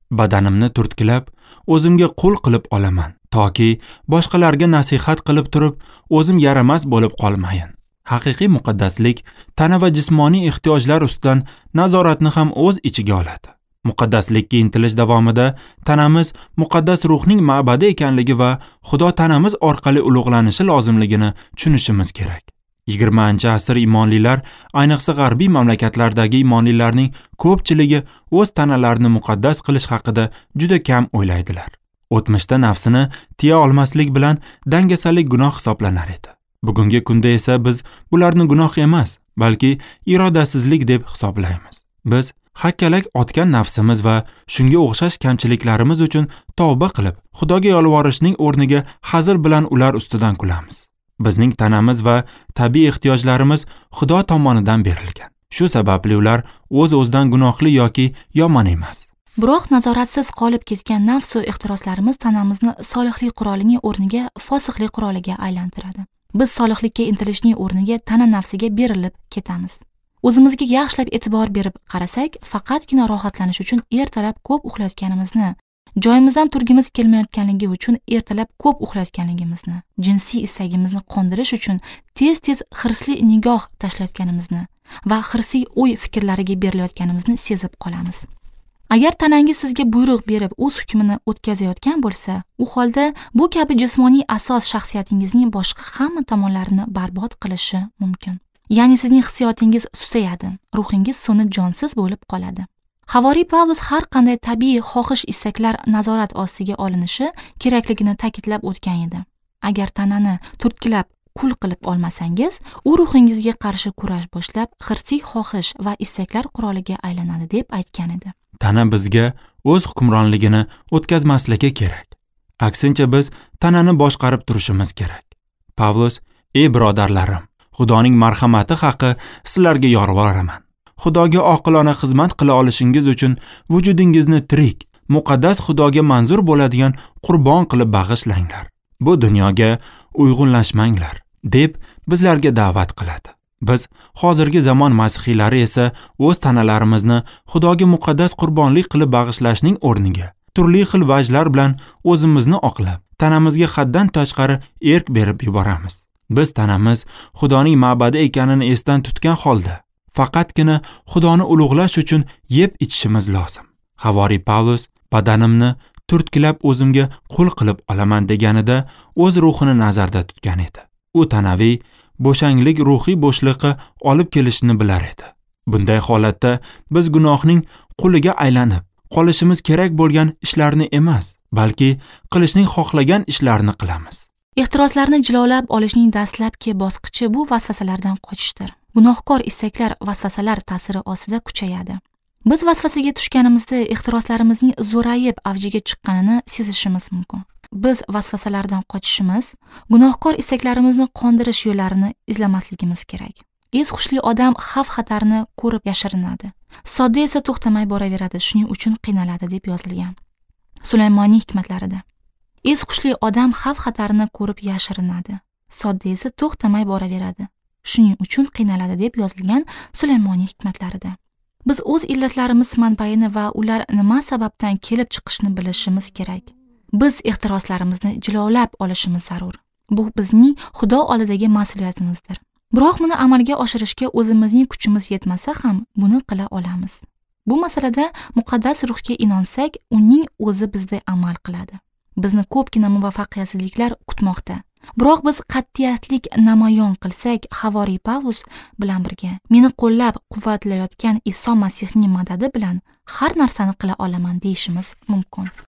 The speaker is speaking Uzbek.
Badanimni turtkilab, o'zimga qul qilib olaman, toki boshqalarga nasihat qilib turib, o'zim yaramas bo'lib qolmayin. Haqiqiy muqaddaslik tana va jismoniy ehtiyojlar ustidan nazoratni ham o'z ichiga oladi. Muqaddaslikka intilish davomida tanamiz muqaddas ruhning ma'badi ekanligi va Xudo tanamiz orqali ulug'lanishi lozimligini tushunishimiz kerak. 20-asr imonlilar, ayniqsa g'arbiy mamlakatlardagi imonlilarning ko'pchiligi o'z tanalarini muqaddas qilish haqida juda kam o'ylaydilar. O'tmishda nafsini tiya olmaslik bilan dangasalik gunoh hisoblanar edi. Bugungi kunda esa biz bularni gunoh emas, balki irodasizlik deb hisoblaymiz. Biz hakkalak otgan nafsimiz va shunga o'xshash kamchiliklarimiz uchun tavba qilib, Xudoga yolvorishning o'rniga hazil bilan ular ustidan kulamiz. Bizning tanamiz va tabiiy ehtiyojlarimiz Xudo tomonidan berilgan. Shu sababli ular o'z-o'zidan gunohli yoki yomon emas. Biroq nazoratsiz qolib ketgan nafs va ehtiroslarimiz tanamizni solihlik qurolining o'rniga fosiqlik quroliga aylantiradi. Biz solihlikka intilishning o'rniga tana nafsiga berilib ketamiz. O'zimizga yaxshilab e'tibor berib qarasak, faqatgina rohatlanish uchun ertalab ko'p uxlayotganimizni, joyimizdan turgimiz kelmayotganligi uchun ertalab ko'p uxlayotganligimizni, jinsiy istagimizni qondirish uchun tez-tez hirsli nigoh tashlayotganimizni va hirsiy o'y fikrlariga berilayotganimizni sezib qolamiz. Agar tanangiz sizga buyruq berib o'z hukmini o'tkazayotgan bo'lsa, u holda bu kabi jismoniy asos shaxsiyatingizning boshqa hamma tomonlarini barbod qilishi mumkin. Ya'ni sizning hissiyotingiz susayadi, ruhingiz so'nib jonsiz bo'lib qoladi. Havoriy Pavlus har qanday tabiiy xohish-istaklar nazorat ostiga olinishi kerakligini ta'kidlab o'tgan edi. Agar tanani turtkilab qul qilib olmasangiz, u ruhingizga qarshi kurash boshlab, hirsiy xohish va istaklar quroliga aylanadi deb aytgan edi. Tana bizga o'z hukmronligini o'tkazmasligi kerak. Aksincha biz tanani boshqarib turishimiz kerak. Pavlus: "Ey birodarlarim, Xudoning marhamati haqi sizlarga yolvoraman. Xudoga oqilona xizmat qila olishingiz uchun vujudingizni tirik, muqaddas Xudoga manzur bo'ladigan qurbon qilib bag'ishlanglar. Bu dunyoga uyg'unlashmanglar", deb bizlarga da'vat qiladi. Biz hozirgi zamon masihiylari esa o'z tanalarimizni Xudoga muqaddas qurbonlik qilib bag'ishlashning o'rniga turli xil vajlar bilan o'zimizni oqlab, tanamizga haddan tashqari erk berib yuboramiz. Biz tanamiz Xudoning ma'badi ekanini esdan tutgan holda faqatgina Xudoni ulug'lash uchun yeb ichishimiz lozim. Havoriy Pavlus badanimni turtkilab o'zimga qul qilib olaman deganida o'z ruhini nazarda tutgan edi. U tanaviy bo'shanglik ruhiy bo'shliqqa olib kelishini bilar edi. Bunday holatda biz gunohning quliga aylanib qolishimiz kerak bo'lgan ishlarni emas, balki qilishning xohlagan ishlarni qilamiz. Ehtiroslarni jilolab olishning dastlabki bosqichi bu vasvasalardan qochishdir. Gunohkor istaklar vasvasalar ta'siri ostida kuchayadi. Biz vasvasaga tushganimizda ehtiroslarimizning zo'rayib avjiga chiqqanini sezishimiz mumkin. Biz vasvasalardan qochishimiz, gunohkor istaklarimizni qondirish yo'llarini izlamasligimiz kerak. Es-hushli odam xavf-xatarni ko'rib yashirinadi. Sodda esa to'xtamay boraveradi, shuning uchun qiynaladi deb yozilgan. Sulaymoniyning hikmatlarida. Es-hushli odam xavf-xatarni ko'rib yashirinadi. Sodda esa to'xtamay boraveradi, shuning uchun qiynaladi deb yozilgan Sulaymoniyning hikmatlarida. Biz o'z illatlarimiz manbaini va ular nima sababdan kelib chiqishini bilishimiz kerak. Biz ehtiroslarimizni jilolab olishimiz zarur. Bu bizning Xudo oldidagi mas'uliyatimizdir. Biroq buni amalga oshirishga o'zimizning kuchimiz yetmasa ham buni qila olamiz. Bu masalada muqaddas ruhga inonsak, uning o'zi bizda amal qiladi. Bizni ko'pgina muvaffaqiyatsizliklar kutmoqda. Biroq biz qat'iyatlik namoyon qilsak, Havoriy Pavlus bilan birga meni qo'llab quvvatlayotgan Iso Masihning madadi bilan har narsani qila olaman deyishimiz mumkin.